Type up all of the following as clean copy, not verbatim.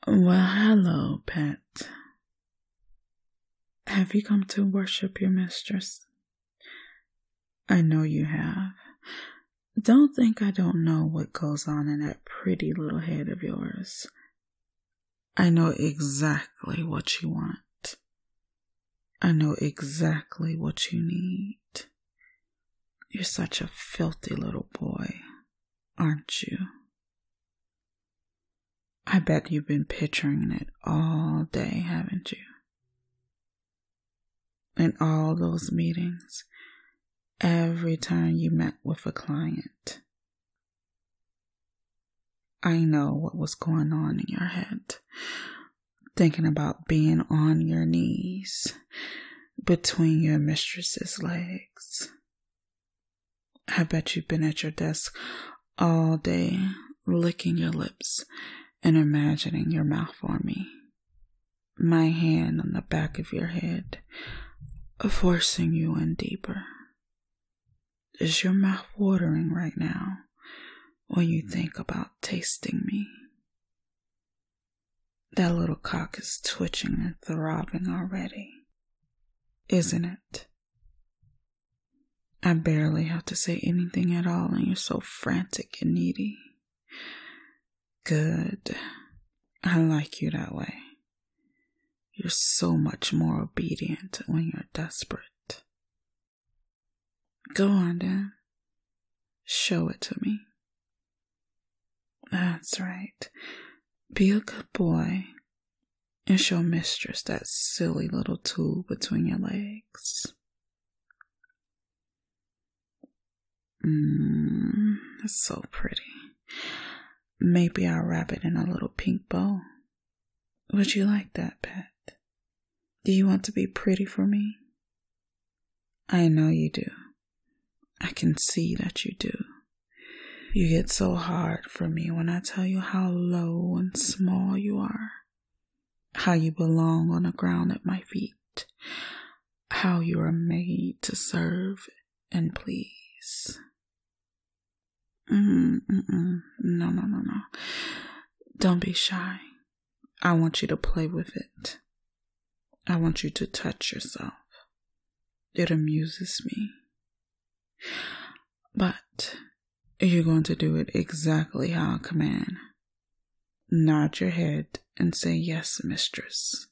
Well, hello, pet. Have you come to worship your mistress? I know you have. Don't think I don't know what goes on in that pretty little head of yours. I know exactly what you want. I know exactly what you need. You're such a filthy little boy, aren't you? I bet you've been picturing it all day, haven't you? In all those meetings, every time you met with a client, I know what was going on in your head, thinking about being on your knees between your mistress's legs. I bet you've been at your desk all day, licking your lips and imagining your mouth on me, my hand on the back of your head, forcing you in deeper. Is your mouth watering right now when you think about tasting me? That little cock is twitching and throbbing already, isn't it? I barely have to say anything at all, and you're so frantic and needy. Good. I like you that way. You're so much more obedient when you're desperate. Go on, then. Show it to me. That's right. Be a good boy and show mistress that silly little tool between your legs. It's so pretty. Maybe I'll wrap it in a little pink bow. Would you like that, pet? Do you want to be pretty for me? I know you do. I can see that you do. You get so hard for me when I tell you how low and small you are, how you belong on the ground at my feet, how you are made to serve and please. No. Don't be shy. I want you to play with it. I want you to touch yourself. It amuses me. But you're going to do it exactly how I command. Nod your head and say, yes, mistress.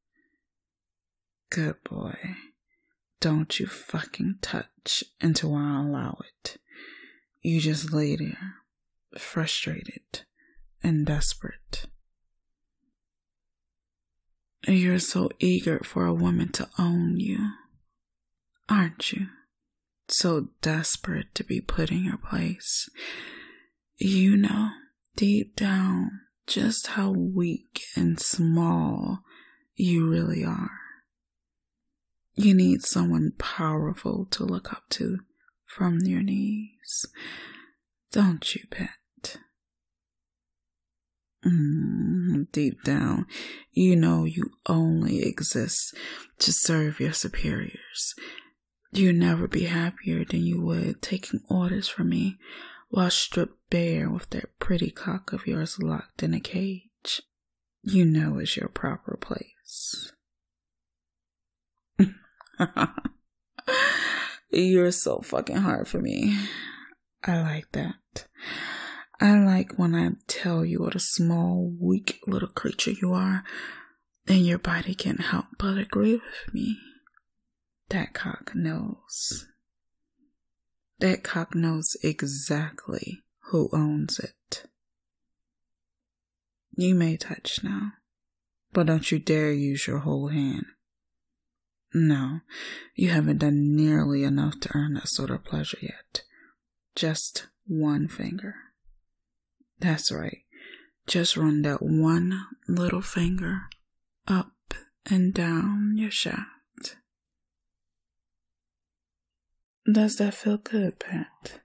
Good boy. Don't you fucking touch until I allow it. You just lay there, frustrated and desperate. You're so eager for a woman to own you, aren't you? So desperate to be put in your place. You know, deep down, just how weak and small you really are. You need someone powerful to look up to from your knees. Don't you, pet? Deep down, you know you only exist to serve your superiors. You'd never be happier than you would taking orders from me while stripped bare with that pretty cock of yours locked in a cage. You know it's your proper place. You're so fucking hard for me. I like that. I like when I tell you what a small, weak little creature you are, and your body can't help but agree with me. That cock knows. That cock knows exactly who owns it. You may touch now, but don't you dare use your whole hand. No, you haven't done nearly enough to earn that sort of pleasure yet. Just one finger. That's right. Just run that one little finger up and down your shaft. Does that feel good, pet?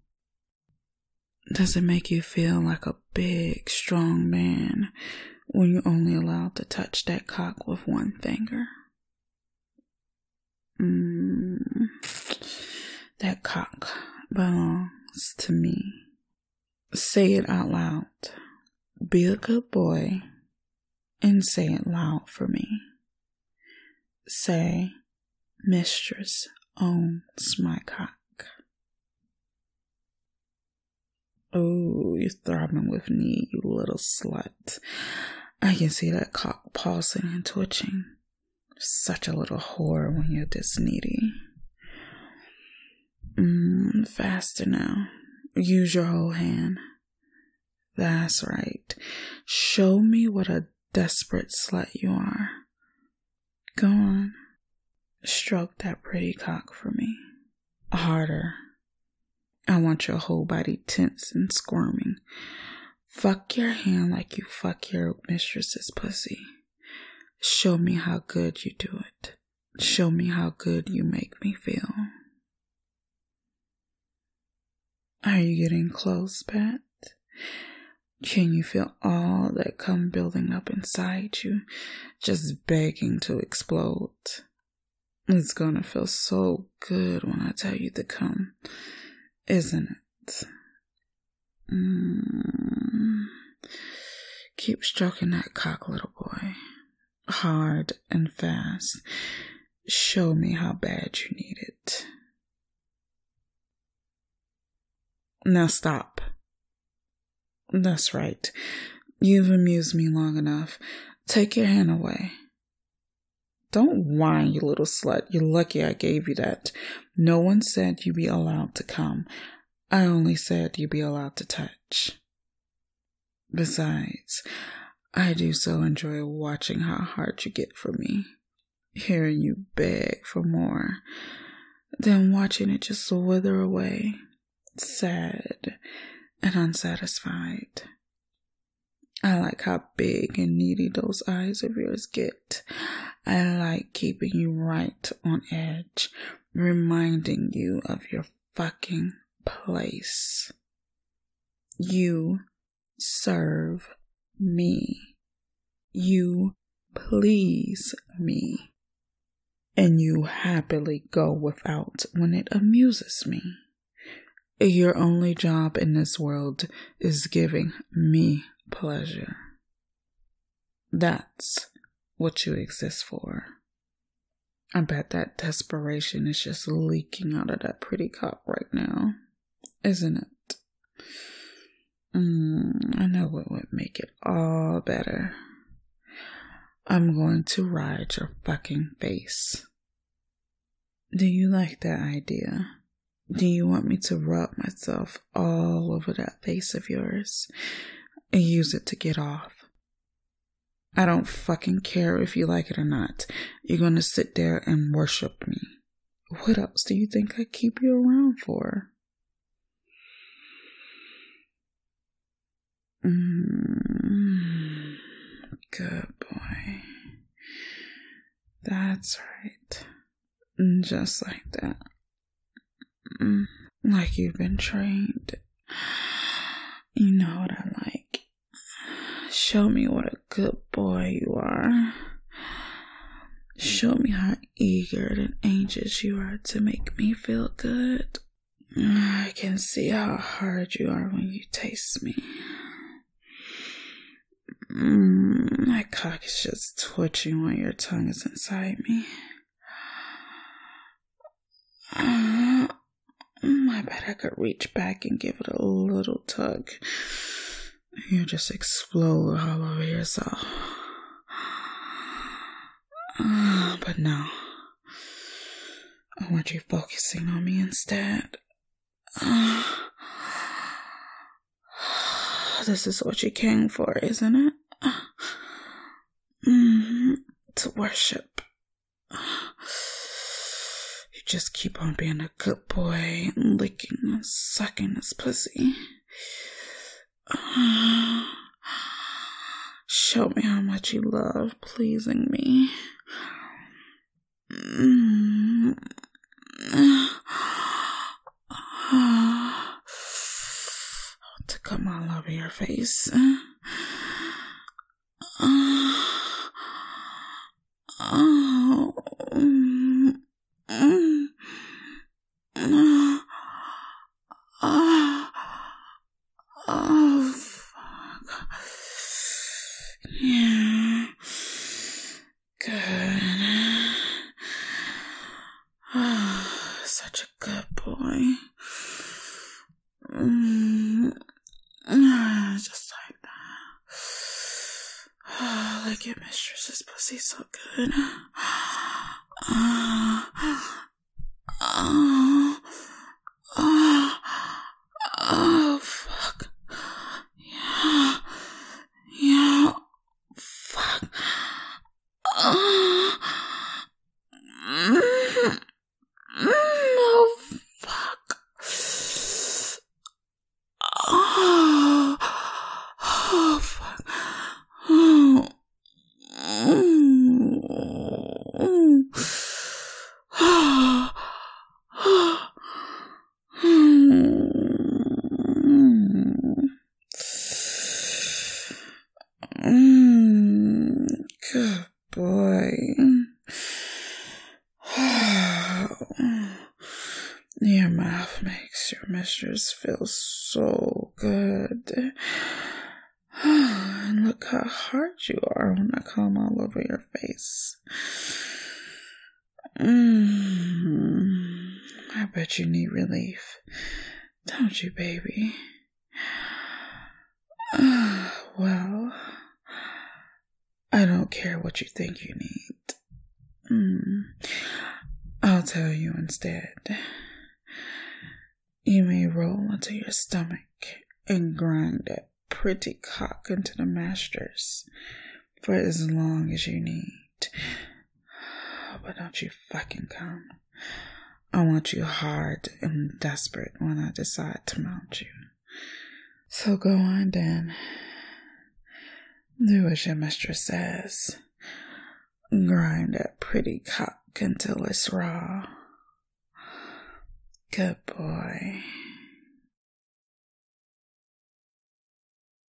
Does it make you feel like a big, strong man when you're only allowed to touch that cock with one finger? That cock belongs to me. Say it out loud. Be a good boy and say it loud for me. Say, "Mistress owns my cock." Oh, you're throbbing with me, you little slut. I can see that cock pulsing and twitching. Such a little whore when you're this needy. Faster now. Use your whole hand. That's right. Show me what a desperate slut you are. Go on. Stroke that pretty cock for me. Harder. I want your whole body tense and squirming. Fuck your hand like you fuck your mistress's pussy. Show me how good you do it. Show me how good you make me feel. Are you getting close, Pat? Can you feel all that come building up inside you, just begging to explode? It's gonna feel so good when I tell you to come, isn't it? Keep stroking that cock, little boy. Hard and fast. Show me how bad you need it. Now stop. That's right. You've amused me long enough. Take your hand away. Don't whine, you little slut. You're lucky I gave you that. No one said you'd be allowed to come. I only said you'd be allowed to touch. Besides, I do so enjoy watching how hard you get for me. Hearing you beg for more. Then watching it just wither away. Sad and unsatisfied. I like how big and needy those eyes of yours get. I like keeping you right on edge, reminding you of your fucking place. You serve me. You please me. And you happily go without when it amuses me. Your only job in this world is giving me pleasure. That's what you exist for. I bet that desperation is just leaking out of that pretty cock right now, isn't it? I know what would make it all better. I'm going to ride your fucking face. Do you like that idea? Do you want me to rub myself all over that face of yours and use it to get off? I don't fucking care if you like it or not. You're gonna sit there and worship me. What else do you think I keep you around for? Good boy. That's right. Just like that. Like you've been trained. You know what I like. Show me what a good boy you are. Show me how eager and anxious you are to make me feel good. I can see how hard you are when you taste me. My cock is just twitching when your tongue is inside me. I bet I could reach back and give it a little tug. You just explode all over yourself. But no. I want you focusing on me instead. This is what you came for, isn't it? To worship. You just keep on being a good boy and licking and sucking this pussy. Show me how much you love pleasing me. To come all over your face. Oh, fuck. Yeah. Just like that. Like your mistress's pussy so good. Oh, fuck. Yeah. Yeah. Fuck. No, fuck. Oh, fuck. Good boy. Your mouth makes your mistress feel so good. And look how hard you are when I come all over your face. I bet you need relief, don't you, baby? Well, I don't care what you think you need. I'll tell you instead. You may roll into your stomach and grind that pretty cock into the masters for as long as you need. But don't you fucking come. I want you hard and desperate when I decide to mount you. So go on then. Do as your mistress says. Grind that pretty cock until it's raw. Good boy.